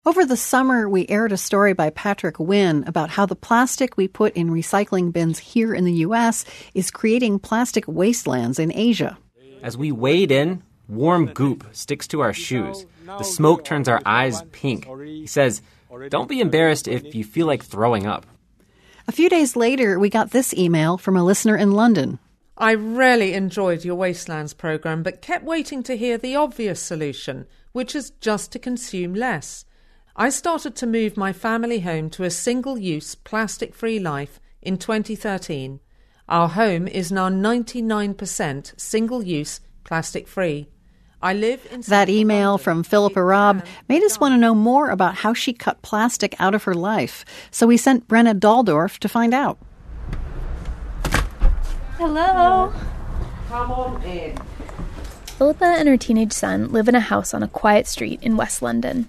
Over the summer, we aired a story by Patrick Wynn about how the plastic we put in recycling bins here in the U.S. is creating plastic wastelands in Asia. As we wade in, warm goop sticks to our shoes. The smoke turns our eyes pink. He says, "Don't be embarrassed if you feel like throwing up." A few days later, we got this email from a listener in London. I really enjoyed your Wastelands programme, but kept waiting to hear the obvious solution, which is just to consume less. I started to move my family home to a single-use, plastic-free life in 2013. Our home is now 99% single-use, plastic-free. I live in... That email from Philippa Robb made us want to know more about how she cut plastic out of her life. So we sent Brenna Daldorf to find out. Hello. Come on in. Philippa and her teenage son live in a house on a quiet street in West London.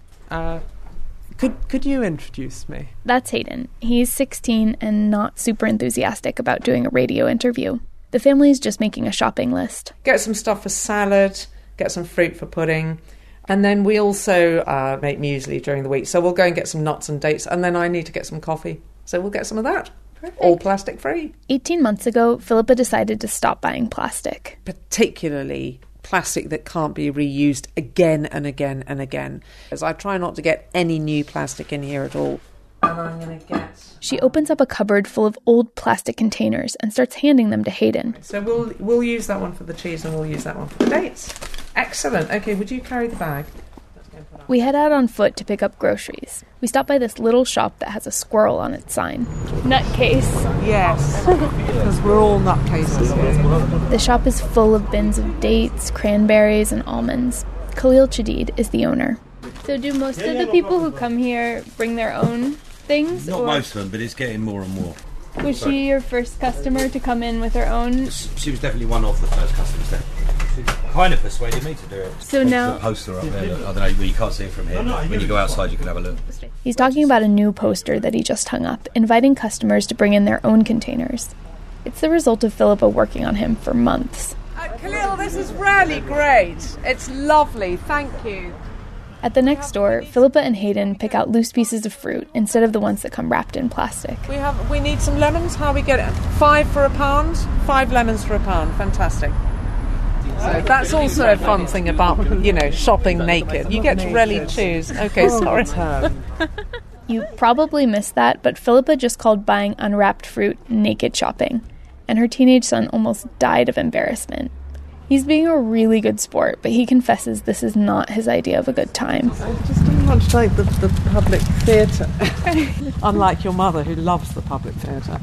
Could you introduce me? That's Hayden. He's 16 and not super enthusiastic about doing a radio interview. The family's just making a shopping list. Get some stuff for salad, get some fruit for pudding, and then we also make muesli during the week. So we'll go and get some nuts and dates, and then I need to get some coffee. So we'll get some of that. Perfect. All plastic free. 18 months ago, Philippa decided to stop buying plastic. Particularly plastic that can't be reused again and again and again. As I try not to get any new plastic in here at all. And I'm going to get... She opens up a cupboard full of old plastic containers and starts handing them to Hayden. So we'll use that one for the cheese and we'll use that one for the dates. Excellent. Okay, would you carry the bag? We head out on foot to pick up groceries. We stop by this little shop that has a squirrel on its sign. Nutcase. Yes, because we're all nutcases here. The shop is full of bins of dates, cranberries, and almonds. Khalil Chadid is the owner. So do most of the people who come here bring their own things? Not most of them, but it's getting more and more. Was she your first customer to come in with her own? She was definitely one of the first customers there. She kind of persuaded me to do it. So now... The poster up there, I don't know, you can't see it from here. When you go outside, you can have a look. He's talking about a new poster that he just hung up, inviting customers to bring in their own containers. It's the result of Philippa working on him for months. Khalil, this is really great. It's lovely. Thank you. At the next store, Philippa and Hayden pick out loose pieces of fruit instead of the ones that come wrapped in plastic. We need some lemons. How we get it? 5 for £1? 5 lemons for £1. Fantastic. So that's also a fun thing about, shopping naked. You get to really choose. Okay, sorry. You probably missed that, but Philippa just called buying unwrapped fruit naked shopping, and her teenage son almost died of embarrassment. He's being a really good sport, but he confesses this is not his idea of a good time. I just don't much like the public theatre. Unlike your mother, who loves the public theatre.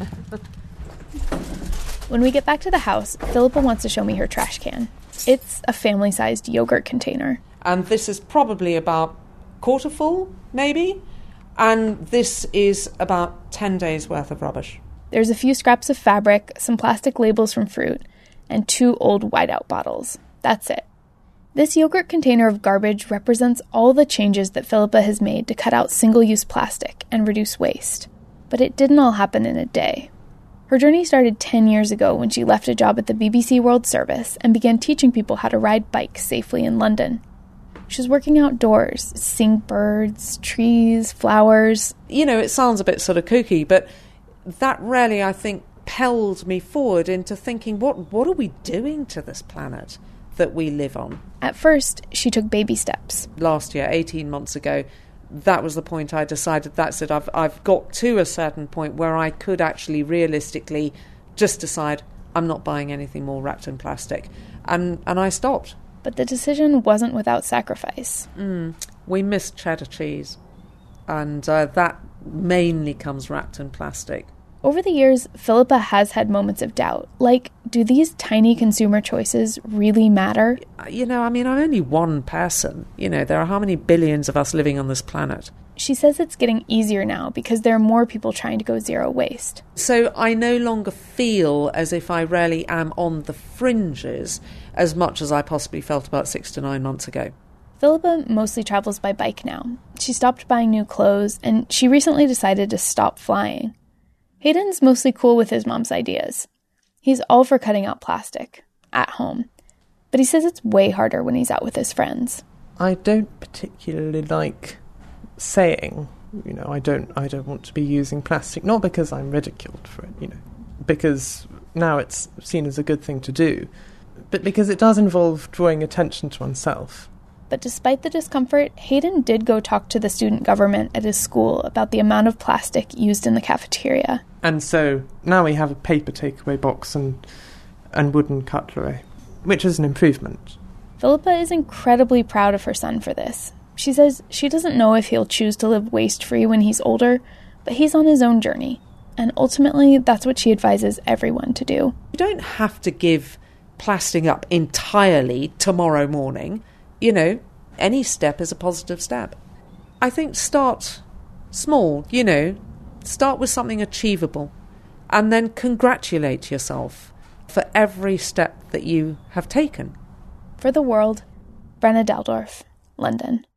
When we get back to the house, Philippa wants to show me her trash can. It's a family-sized yogurt container. And this is probably about quarter full, maybe. And this is about 10 days' worth of rubbish. There's a few scraps of fabric, some plastic labels from fruit, and 2 old whiteout bottles. That's it. This yogurt container of garbage represents all the changes that Philippa has made to cut out single-use plastic and reduce waste. But it didn't all happen in a day. Her journey started 10 years ago when she left a job at the BBC World Service and began teaching people how to ride bikes safely in London. She was working outdoors, seeing birds, trees, flowers. It sounds a bit sort of kooky, but that really, I think, propelled me forward into thinking, what are we doing to this planet that we live on? At first, she took baby steps. Last year, 18 months ago, that was the point I decided, that's it, I've got to a certain point where I could actually realistically just decide I'm not buying anything more wrapped in plastic. And I stopped. But the decision wasn't without sacrifice. We miss cheddar cheese, and that mainly comes wrapped in plastic. Over the years, Philippa has had moments of doubt. Like, do these tiny consumer choices really matter? I'm only one person. There are how many billions of us living on this planet? She says it's getting easier now because there are more people trying to go zero waste. So I no longer feel as if I really am on the fringes as much as I possibly felt about 6 to 9 months ago. Philippa mostly travels by bike now. She stopped buying new clothes, and she recently decided to stop flying. Hayden's mostly cool with his mom's ideas. He's all for cutting out plastic, at home. But he says it's way harder when he's out with his friends. I don't particularly like saying, I don't want to be using plastic, not because I'm ridiculed for it, because now it's seen as a good thing to do, but because it does involve drawing attention to oneself. But despite the discomfort, Hayden did go talk to the student government at his school about the amount of plastic used in the cafeteria. And so now we have a paper takeaway box and wooden cutlery, which is an improvement. Philippa is incredibly proud of her son for this. She says she doesn't know if he'll choose to live waste-free when he's older, but he's on his own journey. And ultimately, that's what she advises everyone to do. You don't have to give plastic up entirely tomorrow morning. Any step is a positive step. I think start small, start with something achievable, and then congratulate yourself for every step that you have taken. For The World, Brenna Daldorf, London.